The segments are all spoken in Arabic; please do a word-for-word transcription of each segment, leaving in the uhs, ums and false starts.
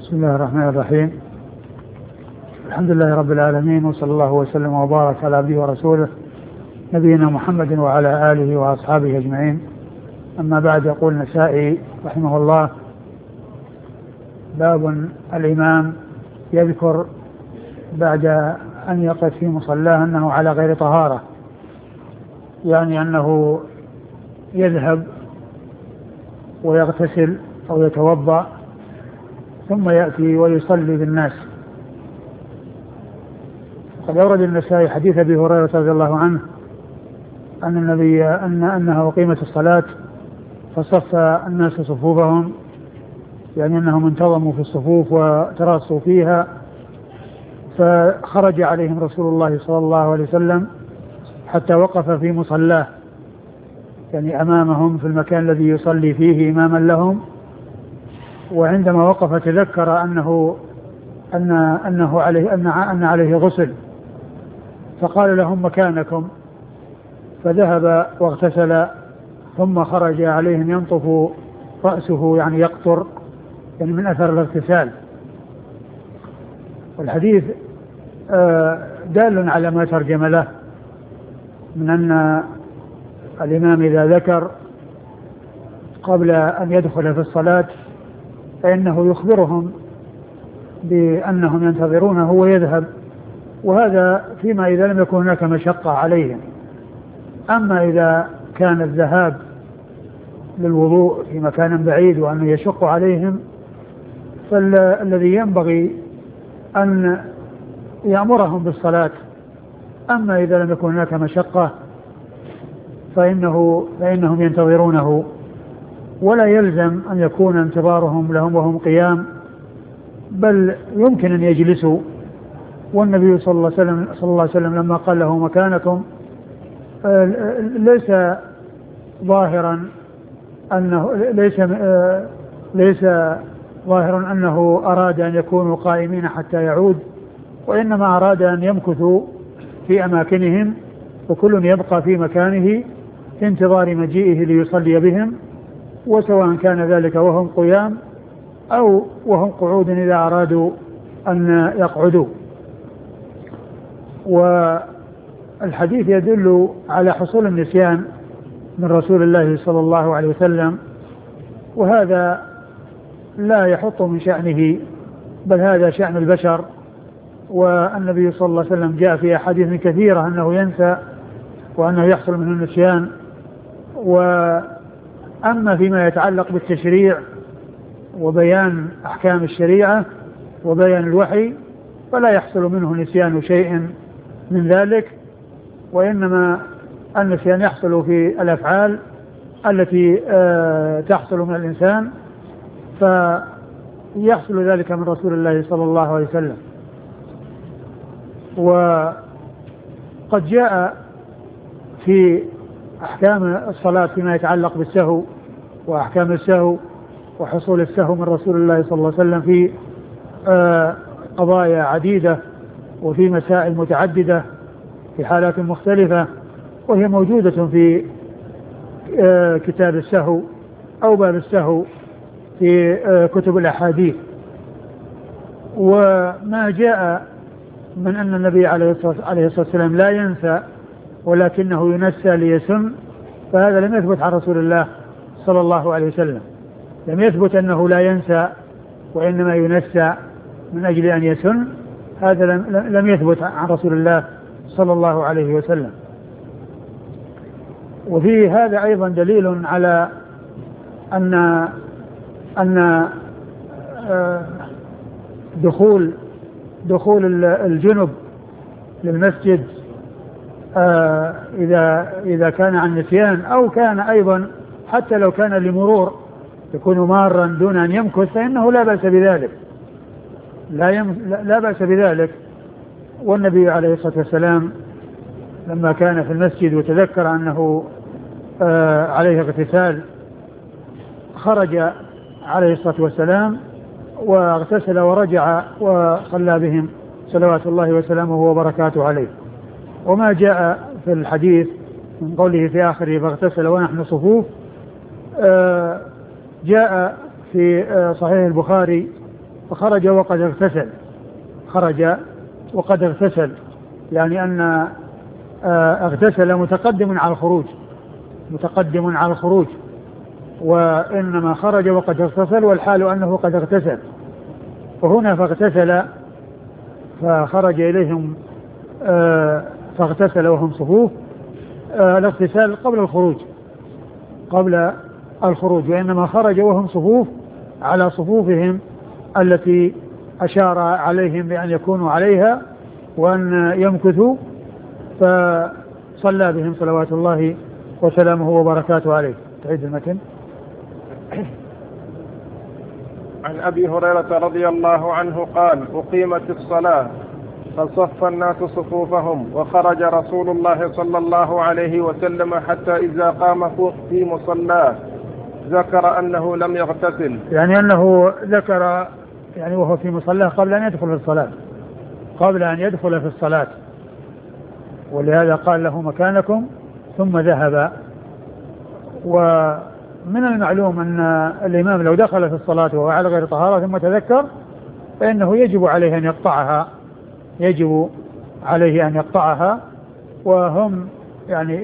بسم الله الرحمن الرحيم. الحمد لله رب العالمين، وصلى الله وسلم وبارك على عبده ورسوله نبينا محمد وعلى آله وأصحابه أجمعين. أما بعد، يقول النسائي رحمه الله: باب الإمام يذكر بعد أن يقف في مصلاه أنه على غير طهارة، يعني أنه يذهب ويغتسل أو يتوضأ ثم يأتي ويصلي بالناس. قد أورد النسائي حديث أبي هريرة رضي الله عنه أن النبي أن أنه أقيمت الصلاة فصف الناس صفوفهم، يعني أنهم انتظموا في الصفوف وتراصوا فيها، فخرج عليهم رسول الله صلى الله عليه وسلم حتى وقف في مصلاه، يعني أمامهم في المكان الذي يصلي فيه إماما لهم. وعندما وقف تذكر أنه أن أنه عليه أن أن عليه غسل، فقال لهم: مكانكم. فذهب واغتسل ثم خرج عليهم ينطف رأسه، يعني يقطر، يعني من أثر الاغتسال. والحديث دال على ما ترجم له من أن الإمام إذا ذكر قبل أن يدخل في الصلاة فإنه يخبرهم بأنهم ينتظرونه ويذهب، وهذا فيما إذا لم يكن هناك مشقة عليهم. أما إذا كان الذهاب للوضوء في مكان بعيد وأنه يشق عليهم، فالذي ينبغي أن يأمرهم بالصلاة. أما إذا لم يكن هناك مشقة فإنه فإنهم ينتظرونه، ولا يلزم أن يكون انتظارهم لهم وهم قيام، بل يمكن أن يجلسوا. والنبي صلى الله عليه وسلم, صلى الله عليه وسلم لما قال له: مكانكم، ليس ظاهرا أنه ليس ليس ظاهرا أنه أراد أن يكونوا قائمين حتى يعود، وإنما أراد أن يمكثوا في أماكنهم، وكل يبقى في مكانه في انتظار مجيئه ليصلي بهم، وسواء كان ذلك وهم قيام أو وهم قعود إذا أرادوا أن يقعدوا. والحديث يدل على حصول النسيان من رسول الله صلى الله عليه وسلم، وهذا لا يحط من شأنه، بل هذا شأن البشر. والنبي صلى الله عليه وسلم جاء في أحاديث كثيرة أنه ينسى وأنه يحصل منه النسيان. وأما فيما يتعلق بالتشريع وبيان أحكام الشريعة وبيان الوحي فلا يحصل منه نسيان شيء من ذلك، وإنما النسيان يحصل في الأفعال التي تحصل من الإنسان، فيحصل ذلك من رسول الله صلى الله عليه وسلم. وقد جاء في أحكام الصلاة فيما يتعلق بالسهو وأحكام السهو وحصول السهو من رسول الله صلى الله عليه وسلم في قضايا عديدة وفي مسائل متعددة في حالات مختلفة، وهي موجودة في كتاب السهو أو باب السهو في كتب الأحاديث. وما جاء من أن النبي عليه الصلاة والسلام لا ينسى ولكنه ينسى ليسن، فهذا لم يثبت عن رسول الله صلى الله عليه وسلم. لم يثبت أنه لا ينسى وإنما ينسى من أجل أن يسن، هذا لم يثبت عن رسول الله صلى الله عليه وسلم. وفي هذا أيضا دليل على أن أن دخول دخول الجنب للمسجد إذا إذا كان عن نسيان أو كان أيضا حتى لو كان لمرور يكون مارا دون أن يمكث، فإنه لا بأس بذلك، لا, يم لا بأس بذلك. والنبي عليه الصلاة والسلام لما كان في المسجد وتذكر أنه عليه اغتسال خرج عليه الصلاة والسلام واغتسل ورجع وصلى بهم صلوات الله وسلامه وبركاته عليه. وما جاء في الحديث من قوله في آخره: فاغتسل ونحن صفوف، جاء في صحيح البخاري فخرج وقد اغتسل، خرج وقد اغتسل، يعني أن اغتسل متقدم على الخروج، متقدم على الخروج، وإنما خرج وقد اغتسل والحال أنه قد اغتسل. وهنا فاغتسل فخرج إليهم فاغتسل وهم صفوف، الاغتسال قبل الخروج، قبل الخروج، وإنما خرج وهم صفوف على صفوفهم التي أشار عليهم بأن يكونوا عليها وأن يمكثوا، فصلى بهم صلوات الله وسلامه وبركاته عليه. تعيد المتن. عن أبي هريرة رضي الله عنه قال: أقيمت الصلاة فصف الناس صفوفهم وخرج رسول الله صلى الله عليه وسلم حتى إذا قام في مصلاه ذكر أنه لم يغتسل، يعني أنه ذكر يعني وهو في مصلاه قبل أن يدخل في الصلاة، قبل أن يدخل في الصلاة، ولهذا قال له مكانكم ثم ذهب. ومن المعلوم أن الإمام لو دخل في الصلاة وهو على غير طهارة ثم تذكر فإنه يجب عليه أن يقطعها، يجب عليه أن يقطعها. وهم يعني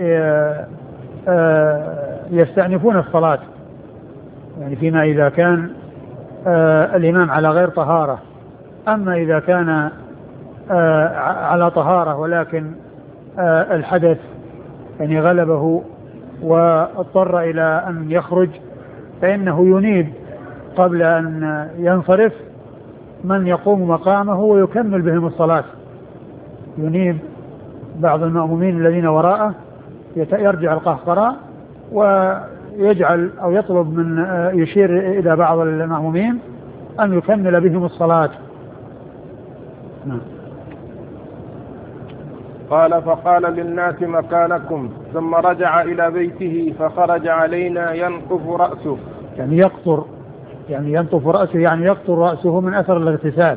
يستأنفون الصلاة يعني فيما إذا كان الإمام على غير طهارة. أما إذا كان على طهارة ولكن الحدث يعني غلبه واضطر إلى أن يخرج فإنه ينيب قبل أن ينصرف من يقوم مقامه ويكمل بهم الصلاة، ينيب بعض المأمومين الذين وراءه يرجع القهقراء ويجعل أو يطلب من يشير إلى بعض المأمومين أن يكمل بهم الصلاة. نعم. قال: فقال للناس مكانكم ثم رجع إلى بيته فخرج علينا ينقف رأسه، يعني يقطر، يعني ينطف رأسه، يعني يقطر رأسه من أثر الاغتسال.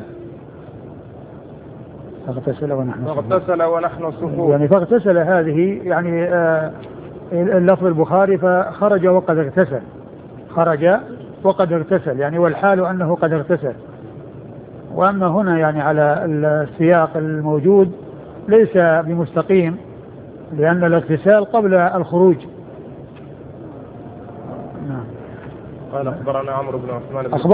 فاغتسل ونحن فاغتسل ونحن صفوف، يعني فاغتسل هذه يعني آه اللفظ البخاري فخرج وقد اغتسل، خرج وقد اغتسل يعني والحال أنه قد اغتسل. وأما هنا يعني على السياق الموجود ليس بمستقيم لأن الاغتسال قبل الخروج. نعم. قال: أخبرنا عمرو بن عثمان بن